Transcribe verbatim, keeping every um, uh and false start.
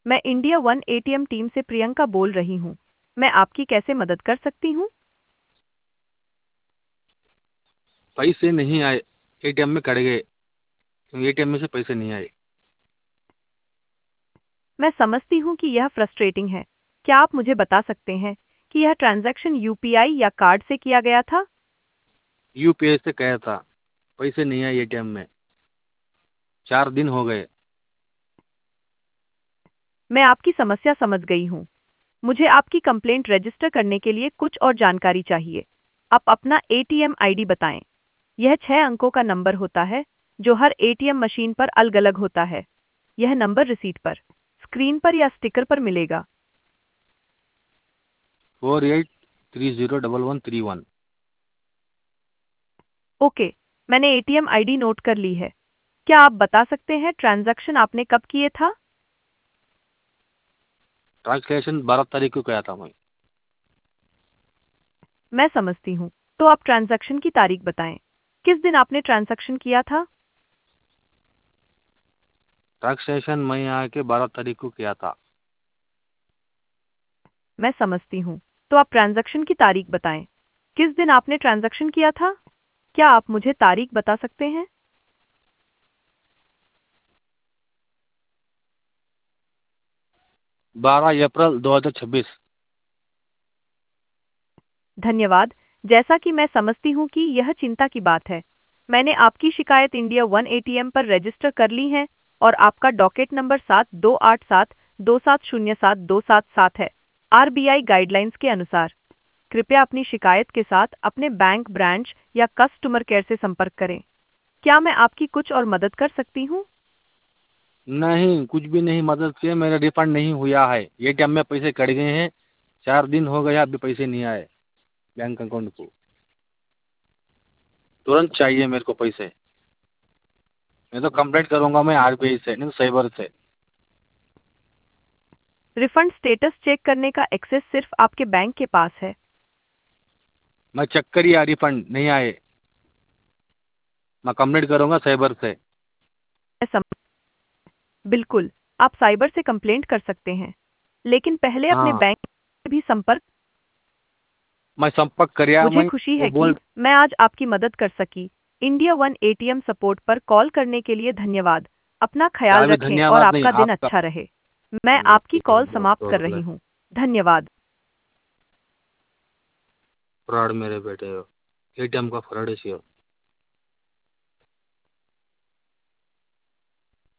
मैं India one ATM team से प्रियंका बोल रही हूँ। मैं आपकी कैसे मदद कर सकती हूँ? पैसे नहीं आए, एटीएम में कट गए। एटीएम में से पैसे नहीं आए। मैं समझती हूँ कि यह फ्रस्ट्रेटिंग है। क्या आप मुझे बता सकते हैं कि यह ट्रांजैक्शन यूपीआई या कार्ड से किया गया था? यूपीआई से गया था, पैसे नहीं आए एटीएम में। चार दिन हो गए। मैं आपकी समस्या समझ गई हूँ। मुझे आपकी कंप्लेंट रजिस्टर करने के लिए कुछ और जानकारी चाहिए। आप अपना एटीएम आईडी बताएं। यह छह अंकों का नंबर होता है जो हर एटीएम मशीन पर अलग-अलग होता है। यह नंबर रिसीट पर, स्क्रीन पर या स्टिकर पर मिलेगा। Four eight three zero double one three one. Okay, मैंने एटीएम आईडी नोट कर ली है। क्या आप बता सकते हैं ट्रांजैक्शन आपने कब किए था? ट्रांसलेशन बारह तारीख को गया था मैं। मैं समझती हूँ। तो आप ट्रांजैक्शन की तारीख बताएं। किस दिन आपने ट्रांजैक्शन किया था? ट्रांसलेशन मैं आके बारह तारीख को किया था। मैं समझती हूँ। तो आप ट्रांजैक्शन की तारीख बताएं। किस दिन आपने ट्रांजैक्शन किया था? क्या आप मुझे तारीख बता सकते हैं? बारह अप्रैल दो हजार छब्बीस। धन्यवाद। जैसा कि मैं समझती हूँ कि यह चिंता की बात है। मैंने आपकी शिकायत इंडिया वन एटीएम पर रजिस्टर कर ली है और आपका डॉकेट नंबर सात दो आठ सात दो सात शून्य सात दो सात सात है। आरबीआई गाइडलाइंस के अनुसार कृपया अपनी शिकायत के साथ अपने बैंक ब्रांच या कस्टमर केयर से संपर्क करें। क्या मैं आपकी कुछ और मदद कर सकती हूँ? नहीं, कुछ भी नहीं मदद किए। मेरा रिफंड नहीं हुआ है। एटीएम में पैसे कट गए हैं। चार दिन हो गया, अभी पैसे नहीं आए बैंक अकाउंट को। तुरंत चाहिए मेरे को पैसे। मैं तो कंप्लेंट करूंगा मैं आरबीआई से, नहीं तो साइबर से। रिफंड स्टेटस चेक करने का एक्सेस सिर्फ आपके बैंक के पास है। मैं चेक करिए, रिफंड नहीं आए। मैं कंप्लेंट करूंगा साइबर से। मैं सम... बिल्कुल, आप साइबर से कंप्लेंट कर सकते हैं, लेकिन पहले अपने हाँ, बैंक से भी संपर्क। मैं संपर्क करिया मुझे मैं। खुशी वो है कि बोल। मैं आज आपकी मदद कर सकी। इंडिया वन एटीएम सपोर्ट पर कॉल करने के लिए धन्यवाद। अपना ख्याल अभी रखें और धन्यवाद नहीं आपका दिन आपका। अच्छा रहे। मैं आपकी कॉल समाप्त कर रही हूँ। धन्यवाद। फ्रॉड मेरे बेटे हो। एटीएम का फ्रॉड है।